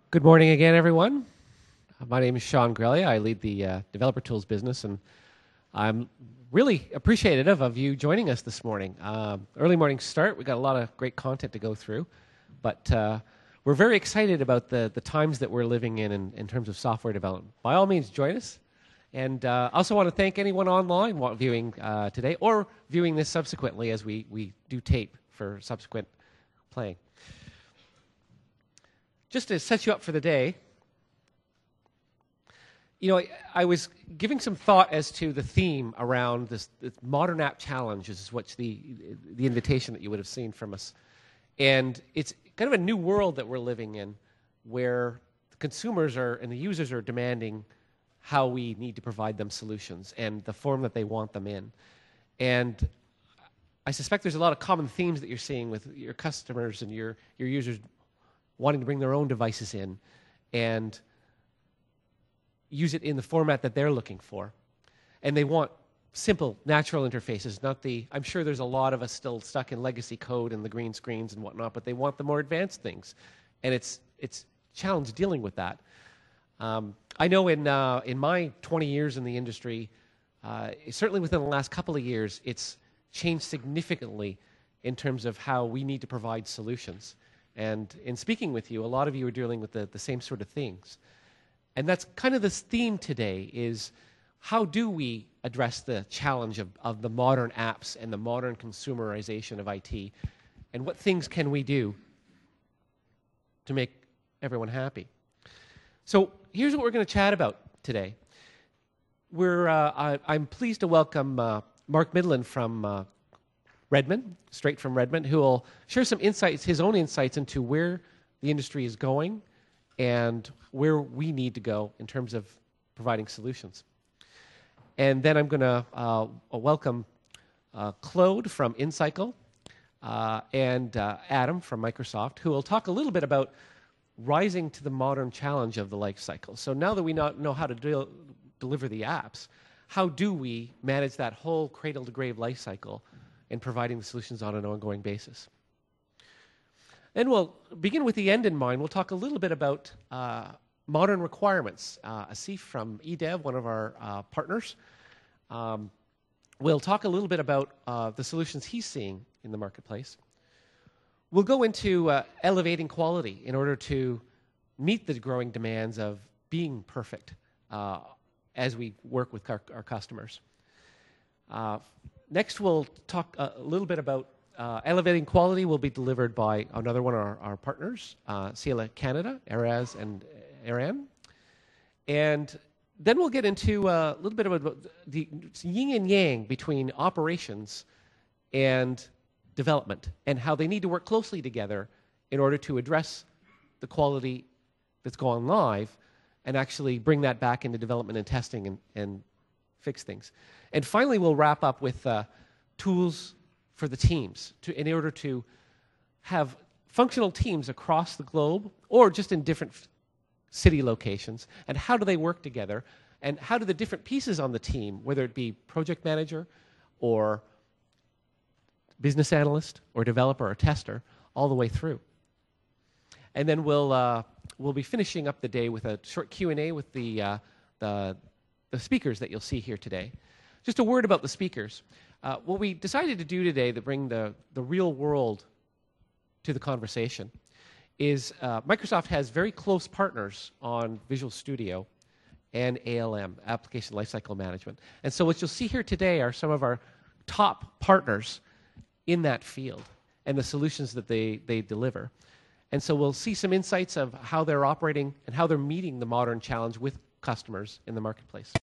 Good morning again, everyone. My name is Sean Grellia. I lead the Developer Tools business, and I'm really appreciative of you joining us this morning. Early morning start. We got a lot of great content to go through, but we're very excited about the times that we're living in terms of software development. By all means, join us. And I also want to thank anyone online viewing today or viewing this subsequently as we do tape for subsequent playing. Just to set you up for the day, you know, I was giving some thought as to the theme around this modern app challenge, is what's the invitation that you would have seen from us. And it's kind of a new world that we're living in where the consumers and the users are demanding how we need to provide them solutions and the form that they want them in. And I suspect there's a lot of common themes that you're seeing with your customers and your users wanting to bring their own devices in and use it in the format that they're looking for. And they want simple, natural interfaces, not I'm sure there's a lot of us still stuck in legacy code and the green screens and whatnot, but they want the more advanced things. And it's challenge dealing with that. I know in my 20 years in the industry, certainly within the last couple of years, it's changed significantly in terms of how we need to provide solutions. And in speaking with you, a lot of you are dealing with the same sort of things. And that's kind of this theme today is how do we address the challenge of the modern apps and the modern consumerization of IT? And what things can we do to make everyone happy? So here's what we're going to chat about today. I'm pleased to welcome Mark Midland from Redmond, straight from Redmond, who will share some insights, his own insights into where the industry is going and where we need to go in terms of providing solutions. And then I'm going to welcome Claude from InCycle and Adam from Microsoft, who will talk a little bit about rising to the modern challenge of the life cycle. So now that we know how to deliver the apps, how do we manage that whole cradle-to-grave life cycle and providing the solutions on an ongoing basis? And we'll begin with the end in mind. We'll talk a little bit about modern requirements. Asif from eDev, one of our partners, will talk a little bit about the solutions he's seeing in the marketplace. We'll go into elevating quality in order to meet the growing demands of being perfect as we work with our customers. Next, we'll talk a little bit about elevating quality will be delivered by another one of our partners, Ciela Canada, Eraz and Aran. And then we'll get into a little bit about the yin and yang between operations and development and how they need to work closely together in order to address the quality that's going live and actually bring that back into development and testing and fix things. And finally, we'll wrap up with tools for the teams in order to have functional teams across the globe or just in different city locations. And how do they work together? And how do the different pieces on the team, whether it be project manager or business analyst or developer or tester, all the way through. And then we'll be finishing up the day with a short Q&A with the speakers that you'll see here today. Just a word about the speakers. What we decided to do today to bring the real world to the conversation is Microsoft has very close partners on Visual Studio and ALM, Application Lifecycle Management. And so what you'll see here today are some of our top partners in that field and the solutions that they deliver. And so we'll see some insights of how they're operating and how they're meeting the modern challenge with customers in the marketplace.